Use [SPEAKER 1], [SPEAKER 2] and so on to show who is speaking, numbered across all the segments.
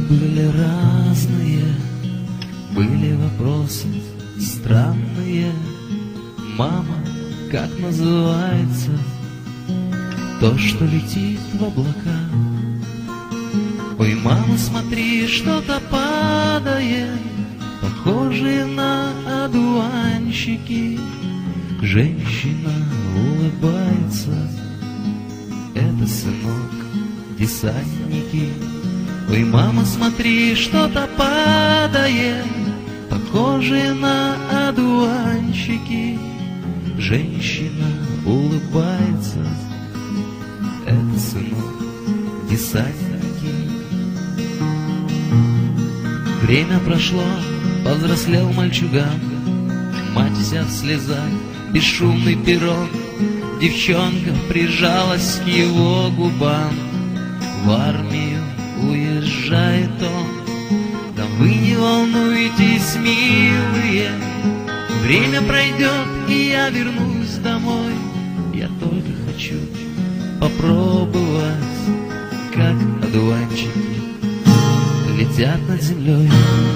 [SPEAKER 1] были разные, были вопросы странные. Мама, как называется то, что летит в облака? Ой, мама, смотри, что-то падает, похожие на одуванчики. Женщина улыбается, это, сынок, десантники. Ой, мама, смотри, что-то падает, похожие на одуванчики. Женщина улыбается, это, сынок, десантники. Время прошло, повзрослел мальчуган, мать вся в слезах, бесшумный пирог. Девчонка прижалась к его губам. В армию уезжает он, да вы не волнуйтесь, милые, время пройдет, и я вернусь домой. Я только хочу попробовать, как одуванчики летят над землей.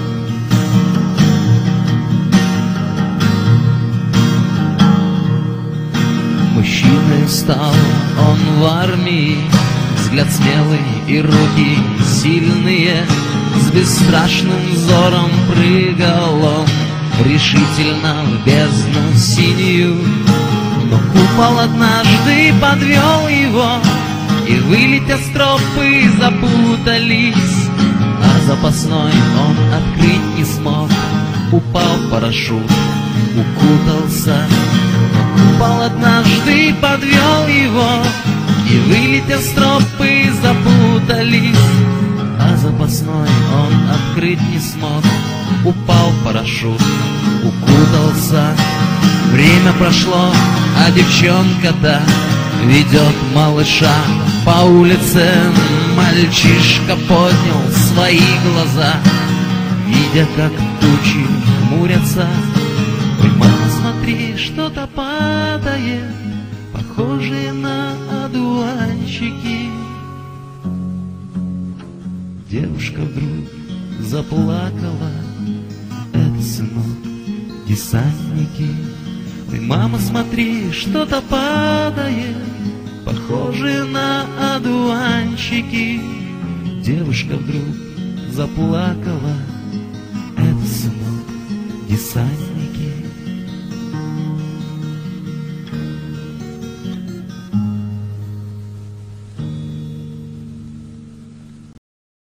[SPEAKER 1] Мужчиной стал он в армии, взгляд смелый и руки сильные. С бесстрашным взором прыгал он решительно в бездну синюю. Но купол однажды подвел его, и вылетя стропы запутались, а запасной он открыть не смог. Упал парашют, укутался, но купол однажды подвел его, и вылетя стропы запутались, а запасной он открыть не смог. Упал парашют, укутался. Время прошло, а девчонка-то ведет малыша по улице. Мальчишка поднял свои глаза, видя, как тучи хмурятся. Ой, мама, смотри, что-то падает, похожие на одуванчики. Девушка вдруг заплакала, это, сынок, десантники. Ой, мама, смотри, что-то падает, похожие на одуванчики. Девушка вдруг заплакала, это, сынок, десантники.